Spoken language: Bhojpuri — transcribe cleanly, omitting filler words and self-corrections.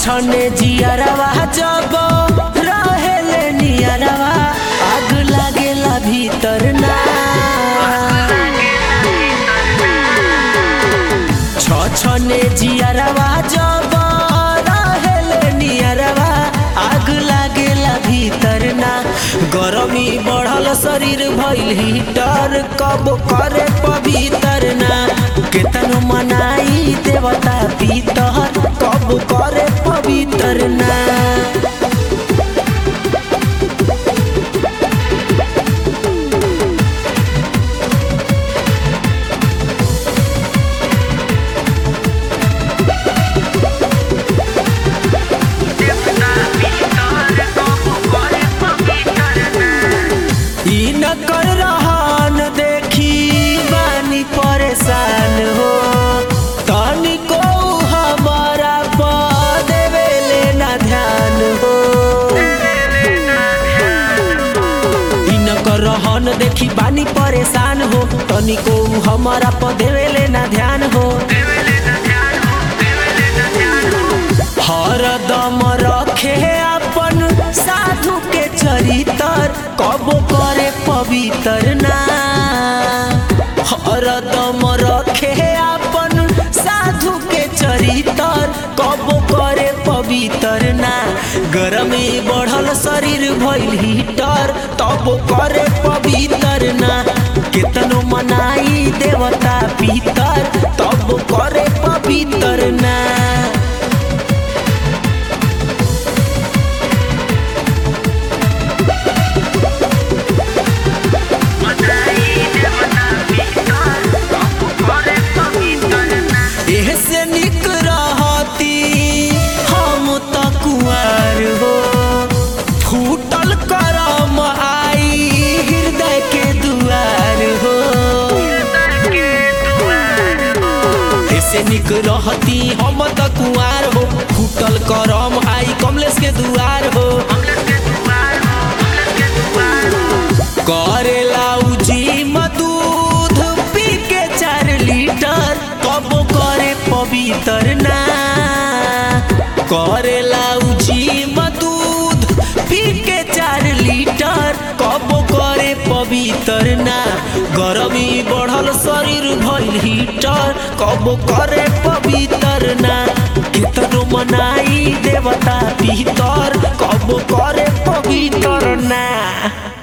छने जियरवा जब रहेले नियरवा आग लागेला भीतर ना। छने जियरवा जब रहेले नियरवा आग लागेला भीतर ना। गरमी बढ़ल शरीर भइल हीटर कब करे पवित्र ना। केतनो मनाई देवता भीतर कब करे पवित्र ना। कर रहन देखी बानी परेशान हो तनिको हमारा देवेले ना ध्यान हो। कर रहन देखी बानी परेशान हो तनिको हमारा देवेले ना ध्यान हो। हरदम रखे अपन साधु के चरित्र कब करे पवित्र ना। हरदम रखे अपन साधु के चरित्र कब करे पवित्र ना। गरमी बढ़ल शरीर भइल हीटर तब करे पवित्र ना। केतनो मनाई देवता पितर तब करे पवित्र ना। से निक रहती हम तो कुआर हो फूटल करम आई हृदय के दुआर हो। ऐसे निक रहती हम तो कुआर हो फूटल करम आई कमलेश के दुआर हो। करेला उजिम दूध पी के 4 लीटर कब करे पवित्र ना। करेला उजिम दूध पी के 4 लीटर कब करे पवित्र ना। गरमी बढ़ल शरीर भइल हीटर कब करे पवित्र ना। केतनो मनाई देवता पितर कब करे पवित्र ना।